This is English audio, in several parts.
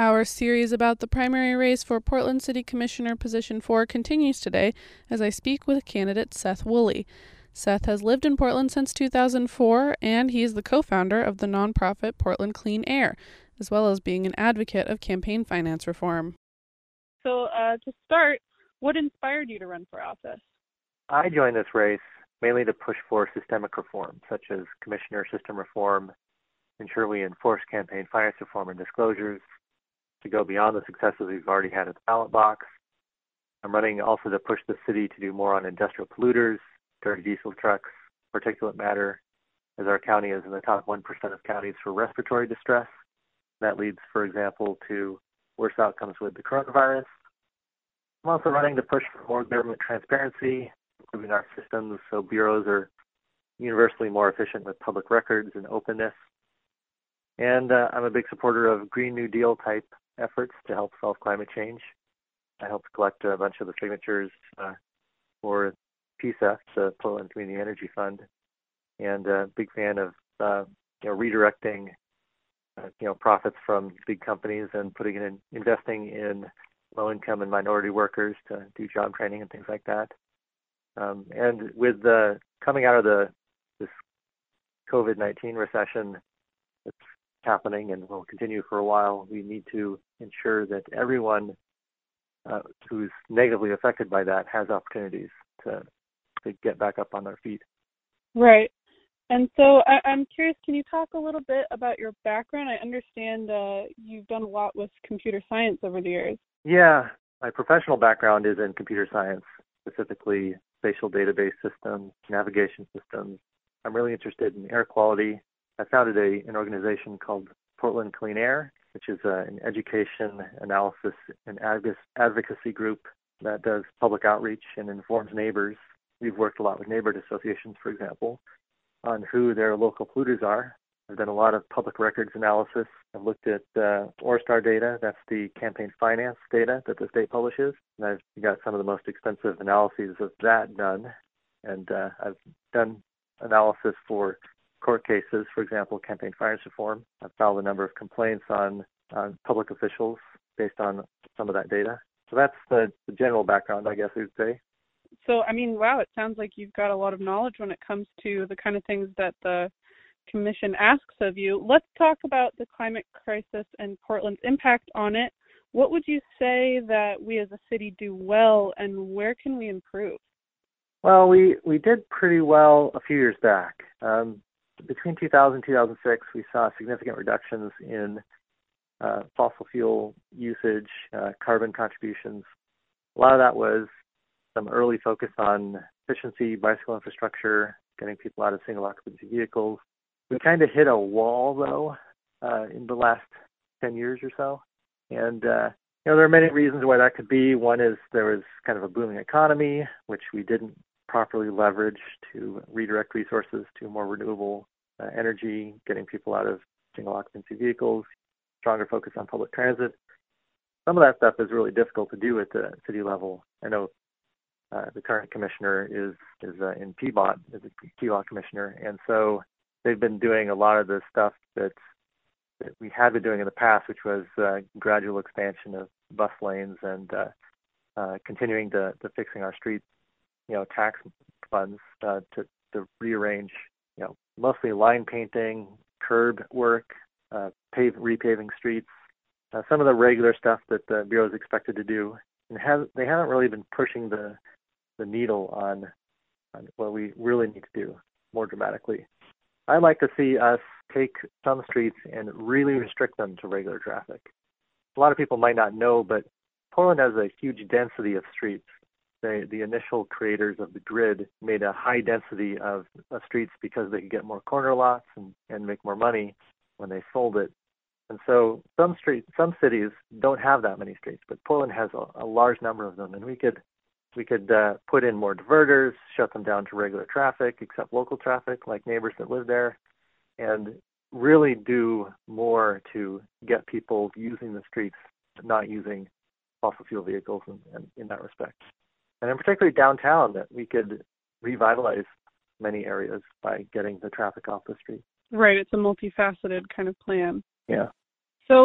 Our series about the primary race for Portland City Commissioner position 4 continues today as I speak with candidate Seth Woolley. Seth has lived in Portland since 2004, and he is the co-founder of the nonprofit Portland Clean Air, as well as being an advocate of campaign finance reform. So to start, what inspired you to run for office? I joined this race mainly to push for systemic reform, such as commissioner system reform, ensure we enforce campaign finance reform and disclosures, to go beyond the successes we've already had at the ballot box. I'm running also to push the city to do more on industrial polluters, dirty diesel trucks, particulate matter, as our county is in the top 1% of counties for respiratory distress. That leads, for example, to worse outcomes with the coronavirus. I'm also running to push for more government transparency, improving our systems so bureaus are universally more efficient with public records and openness. And I'm a big supporter of Green New Deal type efforts to help solve climate change. I helped collect a bunch of the signatures for PSEF, the Portland Community Energy Fund, and a big fan of redirecting profits from big companies and putting it in investing in low-income and minority workers to do job training and things like that. And with the coming out of this COVID-19 recession that's happening and will continue for a while, we need to ensure that everyone who's negatively affected by that has opportunities to get back up on their feet. Right. And so I'm curious, can you talk a little bit about your background? I understand you've done a lot with computer science over the years. Yeah, my professional background is in computer science, specifically spatial database systems, navigation systems. I'm really interested in air quality. I founded an organization called Portland Clean Air, which is an education, analysis, and advocacy group that does public outreach and informs neighbors. We've worked a lot with neighborhood associations, for example, on who their local polluters are. I've done a lot of public records analysis. I've looked at ORSTAR data. That's the campaign finance data that the state publishes. And I've got some of the most expensive analyses of that done. And I've done analysis for court cases, for example, campaign finance reform. I've filed a number of complaints on public officials based on some of that data. So that's the general background, I guess we would say. So, wow, it sounds like you've got a lot of knowledge when it comes to the kind of things that the Commission asks of you. Let's talk about the climate crisis and Portland's impact on it. What would you say that we as a city do well, and where can we improve? Well, we did pretty well a few years back. Between 2000 and 2006, we saw significant reductions in fossil fuel usage, carbon contributions. A lot of that was some early focus on efficiency, bicycle infrastructure, getting people out of single occupancy vehicles. We kind of hit a wall, though, in the last 10 years or so. And, there are many reasons why that could be. One is there was kind of a booming economy, which we didn't properly leverage to redirect resources to more renewable energy, getting people out of single occupancy vehicles, stronger focus on public transit. Some of that stuff is really difficult to do at the city level. I know the current commissioner is in PBOT, is a PBOT commissioner, and so they've been doing a lot of the stuff that we had been doing in the past, which was gradual expansion of bus lanes and continuing to fixing our streets, tax funds to rearrange, mostly line painting, curb work, repaving streets, some of the regular stuff that the Bureau is expected to do. And they haven't really been pushing the needle on what we really need to do more dramatically. I'd like to see us take some streets and really restrict them to regular traffic. A lot of people might not know, but Portland has a huge density of streets. The initial creators of the grid made a high density of streets because they could get more corner lots and make more money when they sold it. And so some cities don't have that many streets, but Portland has a large number of them, and we could put in more diverters, shut them down to regular traffic, except local traffic, like neighbors that live there, and really do more to get people using the streets, not using fossil fuel vehicles in that respect. And in particular downtown, that we could revitalize many areas by getting the traffic off the street. Right. It's a multifaceted kind of plan. Yeah. So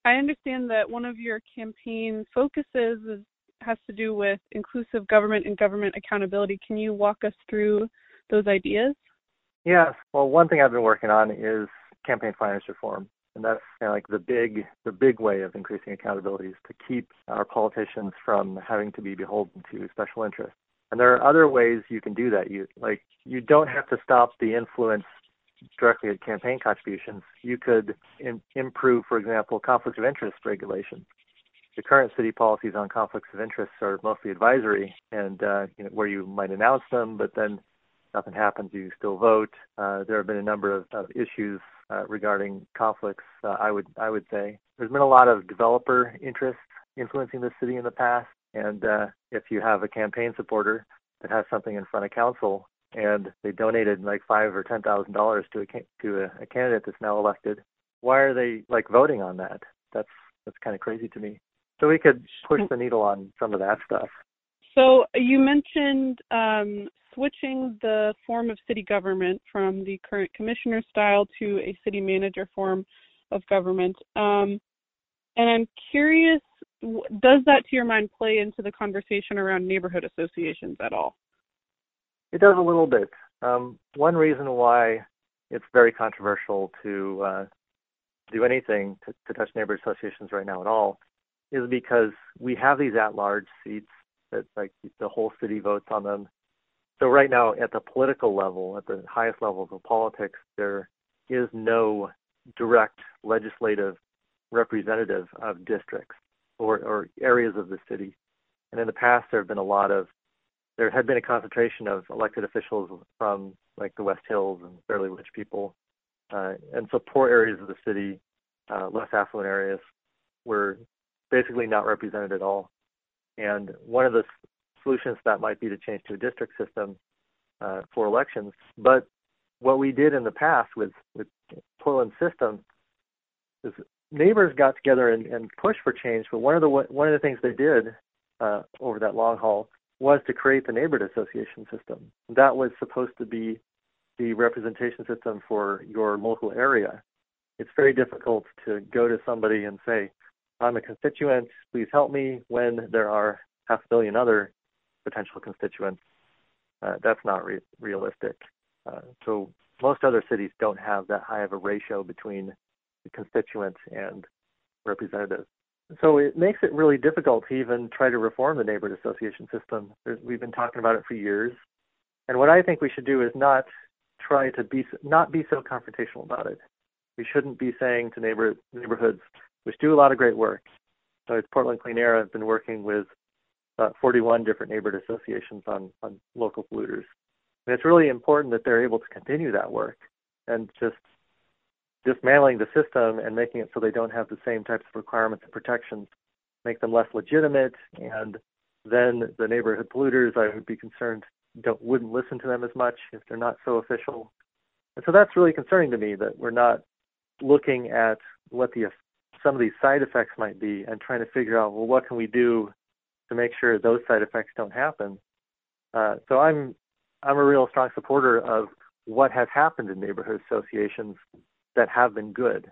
I understand that one of your campaign focuses has to do with inclusive government and government accountability. Can you walk us through those ideas? Yes. Well, one thing I've been working on is campaign finance reform. And that's kind of like the big way of increasing accountability is to keep our politicians from having to be beholden to special interests. And there are other ways you can do that. You don't have to stop the influence directly at campaign contributions. You could improve, for example, conflict of interest regulations. The current city policies on conflicts of interest are mostly advisory, and where you might announce them, but then nothing happens. You still vote. There have been a number of issues regarding conflicts. I would say there's been a lot of developer interest influencing the city in the past, and if you have a campaign supporter that has something in front of council and they donated like $5,000 or $10,000 to a candidate that's now elected, why are they voting on that? That's kind of crazy to me. So we could push the needle on some of that stuff. So you mentioned switching the form of city government from the current commissioner style to a city manager form of government. And I'm curious, does that, to your mind, play into the conversation around neighborhood associations at all? It does a little bit. One reason why it's very controversial to do anything to touch neighborhood associations right now at all is because we have these at-large seats that the whole city votes on them. So right now at the political level, at the highest levels of politics, there is no direct legislative representative of districts or areas of the city. And in the past, there had been a concentration of elected officials from the West Hills and fairly rich people. And so poor areas of the city, less affluent areas, were basically not represented at all. And one of the solutions to that might be to change to a district system for elections. But what we did in the past with Portland's system is neighbors got together and pushed for change. But one of the things they did over that long haul was to create the neighborhood association system. That was supposed to be the representation system for your local area. It's very difficult to go to somebody and say, I'm a constituent, please help me, when there are 500 million other potential constituents. That's not realistic. So most other cities don't have that high of a ratio between the constituent and representative. So it makes it really difficult to even try to reform the neighborhood association system. We've been talking about it for years. And what I think we should do is not try to be so confrontational about it. We shouldn't be saying to neighborhoods, which do a lot of great work. So it's Portland Clean Air. I've been working with 41 different neighborhood associations on local polluters. And it's really important that they're able to continue that work and just dismantling the system and making it so they don't have the same types of requirements and protections, make them less legitimate, and then the neighborhood polluters, I would be concerned, wouldn't listen to them as much if they're not so official. And so that's really concerning to me, that we're not looking at what some of these side effects might be and trying to figure out, well, what can we do to make sure those side effects don't happen. So I'm a real strong supporter of what has happened in neighborhood associations that have been good.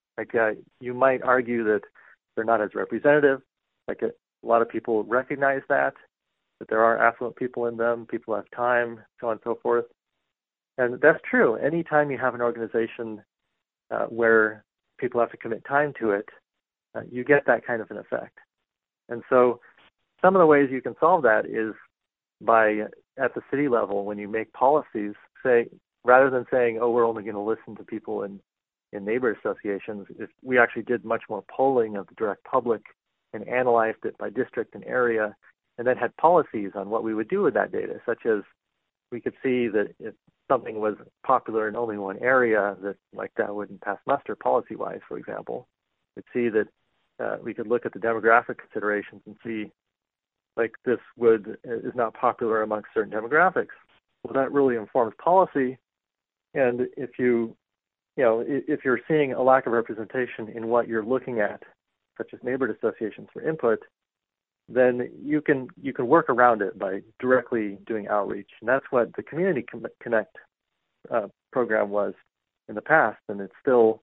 You might argue that they're not as representative. A lot of people recognize that there are affluent people in them, people have time, so on and so forth. And that's true. Anytime you have an organization where people have to commit time to it, you get that kind of an effect. And so some of the ways you can solve that is by, at the city level, when you make policies, say, rather than saying, oh, we're only going to listen to people in neighbor associations, if we actually did much more polling of the direct public and analyzed it by district and area, and then had policies on what we would do with that data, such as we could see that if something was popular in only one area, that wouldn't pass muster policy-wise, for example. We'd see that we could look at the demographic considerations and see this is not popular amongst certain demographics. Well, that really informs policy. And if if you're seeing a lack of representation in what you're looking at, such as neighborhood associations for input, then you can work around it by directly doing outreach. And that's what the Community Connect program was in the past, and it's still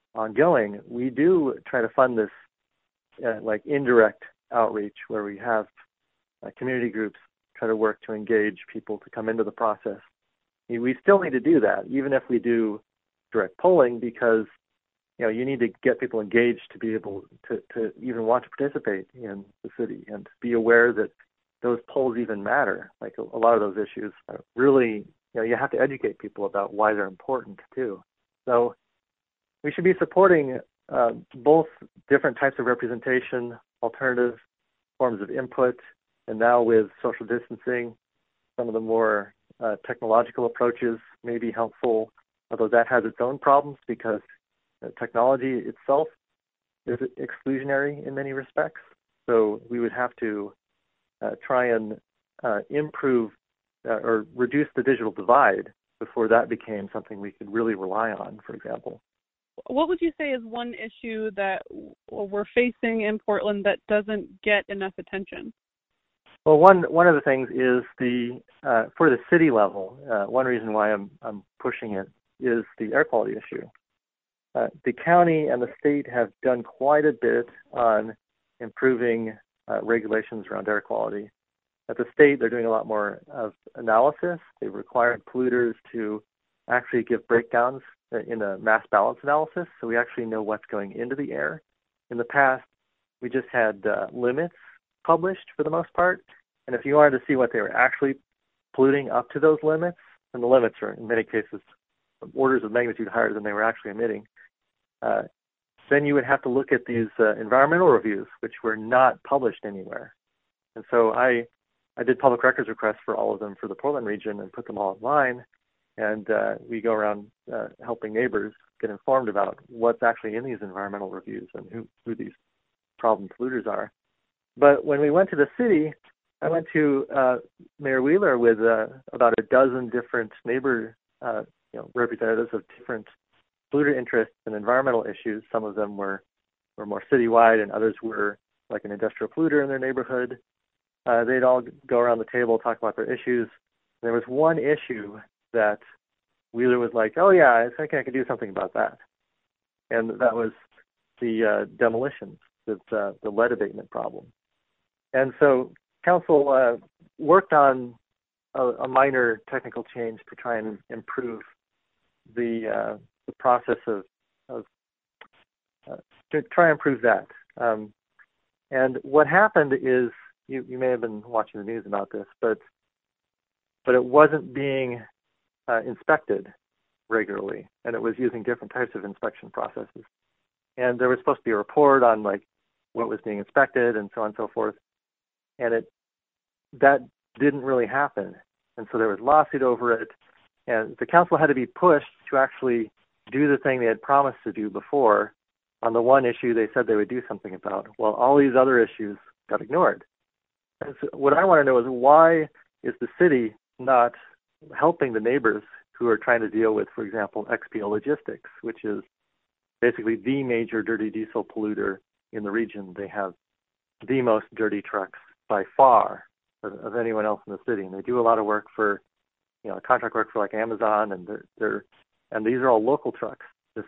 ongoing, we do try to fund this like indirect outreach where we have community groups try to work to engage people to come into the process. We still need to do that, even if we do direct polling, because you need to get people engaged to be able to even want to participate in the city and be aware that those polls even matter. Like a lot of those issues are really, you have to educate people about why they're important too. So we should be supporting both different types of representation, alternative forms of input, and now with social distancing, some of the more technological approaches may be helpful, although that has its own problems because technology itself is exclusionary in many respects. So we would have to try and improve or reduce the digital divide before that became something we could really rely on, for example. What would you say is one issue that we're facing in Portland that doesn't get enough attention? Well, one of the things is for the city level, one reason why I'm pushing it is the air quality issue. The county and the state have done quite a bit on improving regulations around air quality. At the state, they're doing a lot more of analysis. They've required polluters to actually give breakdowns in a mass balance analysis, so we actually know what's going into the air. In the past, we just had limits published for the most part, and if you wanted to see what they were actually polluting up to those limits, and the limits are in many cases orders of magnitude higher than they were actually emitting, then you would have to look at these environmental reviews, which were not published anywhere. And so I did public records requests for all of them for the Portland region and put them all online. And we go around helping neighbors get informed about what's actually in these environmental reviews and who these problem polluters are. But when we went to the city, I went to Mayor Wheeler with about a dozen different neighbor representatives of different polluter interests and environmental issues. Some of them were more citywide, and others were like an industrial polluter in their neighborhood. They'd all go around the table, talk about their issues. There was one issue that Wheeler was like, oh yeah, I think I could do something about that. And that was the demolitions, the lead abatement problem. And so council worked on a minor technical change to try and improve the process of to try and improve that. And what happened is, you may have been watching the news about this, but it wasn't being inspected regularly, and it was using different types of inspection processes. And there was supposed to be a report on like what was being inspected and so on and so forth, and that didn't really happen. And so there was a lawsuit over it, and the council had to be pushed to actually do the thing they had promised to do before. On the one issue they said they would do something about, well, all these other issues got ignored. And so what I want to know is, why is the city not helping the neighbors who are trying to deal with, for example, XPO Logistics, which is basically the major dirty diesel polluter in the region? They have the most dirty trucks by far of anyone else in the city, and they do a lot of work for, contract work for like Amazon, and and these are all local trucks.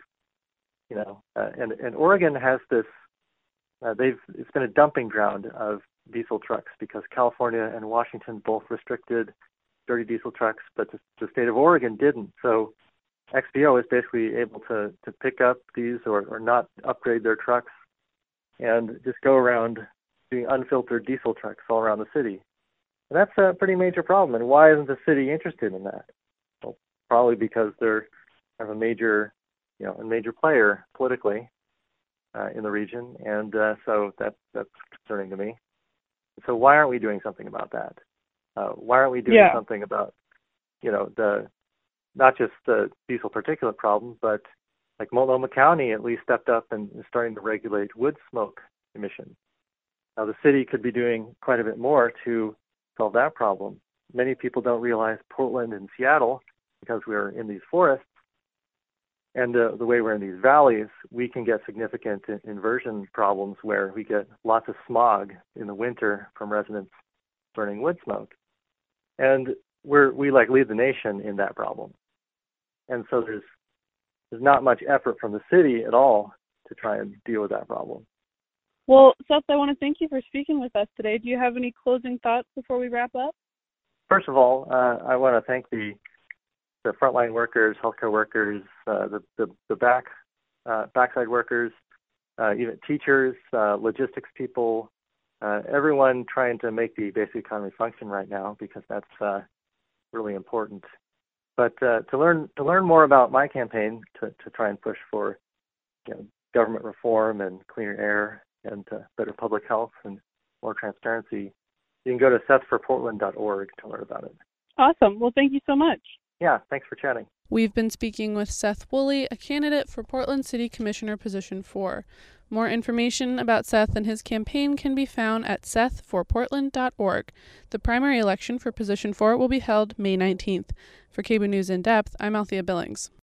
And Oregon has this. It's been a dumping ground of diesel trucks because California and Washington both restricted dirty diesel trucks, but the state of Oregon didn't. So XPO is basically able to pick up these or not upgrade their trucks and just go around doing unfiltered diesel trucks all around the city. And that's a pretty major problem. And why isn't the city interested in that? Well, probably because they're a major player politically in the region, and so that's concerning to me. So why aren't we doing something about that? Why aren't we doing something about, not just the diesel particulate problem, but like Multnomah County at least stepped up and is starting to regulate wood smoke emissions. Now the city could be doing quite a bit more to solve that problem. Many people don't realize Portland and Seattle, because we're in these forests, and the way we're in these valleys, we can get significant inversion problems where we get lots of smog in the winter from residents burning wood smoke. And we lead the nation in that problem. And so there's not much effort from the city at all to try and deal with that problem. Well, Seth, I want to thank you for speaking with us today. Do you have any closing thoughts before we wrap up? First of all, I want to thank the frontline workers, healthcare workers, the backside workers, even teachers, logistics people, everyone trying to make the basic economy function right now, because that's really important. But to learn more about my campaign to try and push for government reform and cleaner air and better public health and more transparency, you can go to sethforportland.org to learn about it. Awesome. Well, thank you so much. Yeah, thanks for chatting. We've been speaking with Seth Woolley, a candidate for Portland City Commissioner Position 4. More information about Seth and his campaign can be found at sethforportland.org. The primary election for Position 4 will be held May 19th. For KBOO News In Depth, I'm Althea Billings.